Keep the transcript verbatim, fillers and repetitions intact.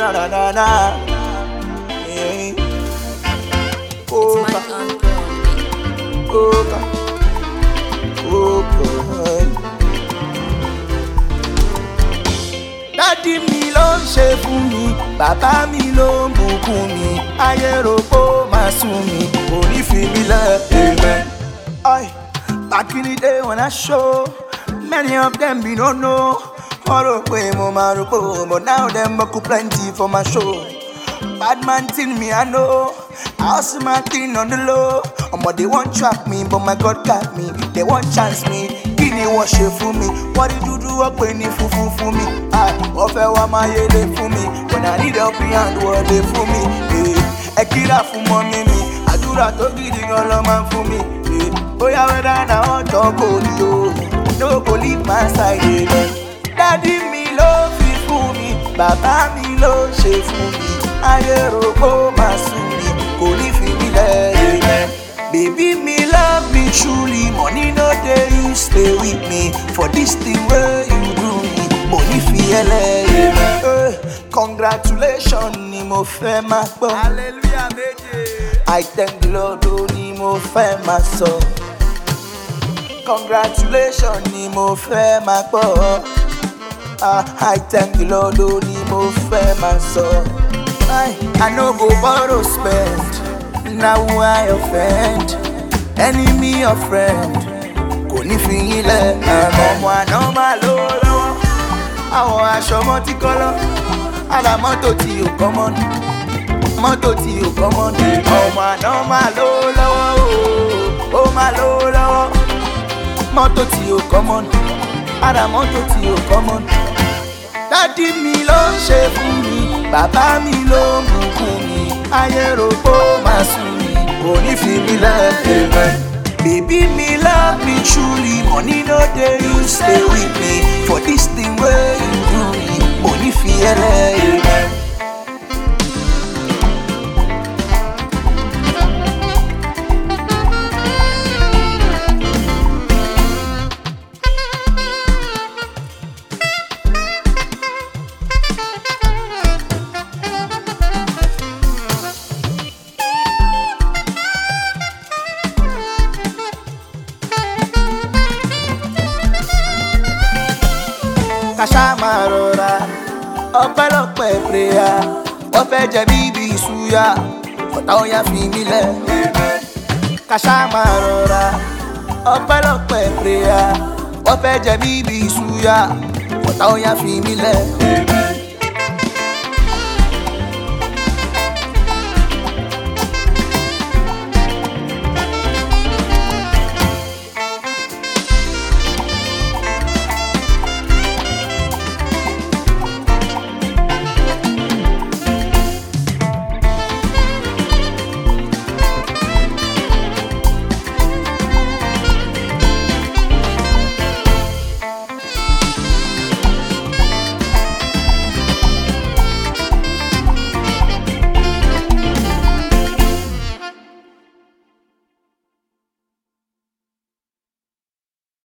na na na na. Hey. Oka, oka, oka. Daddy mi ló ń ṣe fún mi, bàbá mi ló ń bùkún mi, ayé rò pé ó máa sún mi, kò ní fi mí lẹ̀. Amen. Oi, back in the day when I show, many of them be no know. All the way mo ma ro po, but now them buckle plenty for my show. Bad man thing me I know, I hustle my thing on the low. Omo they want trap me, but my God got me. They want chance me, kini wọ́n ṣe fún mi. What did you do up when you fufu for me? Ah, ọ̀fẹ́ wa máa yé lé fún mi. When I need help hand wọ́n lè fún mi. Ẹ kíra fún mọ́mí mi, àdúrà tó gidi gan ló máa ń fún mi. Bóyá wẹ́dá náà wọ́n tọ́ kò ní o, no go leave my side. Daddy mi ló fi fún mi, bàbá mi ló ṣe fún mi. Ayé rò pé ó máa sùn mi, kò ní fi mí lẹ̀. Baby me love me truly, money no dey you stay with me. For this thing wey you do me, money fi ẹlẹ́. Congratulations ni mo fẹ́ máa gbọ́. Hallelujah méje. I thank the Lord ó ní mo fẹ́ máa sọ. Congratulations ni mo fẹ́ máa gbọ́. Ah, I thank the Lord ó ní mo fẹ́ máa sọ. I, I no go borrow spend, now I offend. Enemy or friend, kò ní fi yín lẹ̀. Ọmọ àná máa lò lọ́wọ́, àwọn aṣọ mọ́ ti kọ́ lọ. Àrà mọ́tò tí ò kọ́ mọ́ ni, mọ́tò tí ò kọ́ mọ́ ni. Ọmọ àná máa lò lọ́wọ́, ó máa lò lọ́wọ́. Mọ́tò tí ò kọ́ mọ́ ni, àrà mọ́tò tí ò kọ́ mọ́ ni. Daddy mi ló ń ṣe fún mi, bàbá mi ló ń bùkún mi, ayé rò pé ó máa sùn mi, kò ní fi mí lẹ̀. Baby me love me truly, money no dey you stay with me. For this thing wey you do me, money fi ẹlẹ́. Kàṣà máa rọra, ọpẹ́lọpẹ́ prayer. Wọ́n fẹ́ jẹ bíbí ìṣúyà, ọ̀tá ó yá fi mí lẹ̀. Kàṣà máa rọra, ọpẹ́lọpẹ́ prayer. Wọ́n fẹ́ jẹ bíbí ìṣúyà, ọ̀tá ó yá fi mí lẹ̀.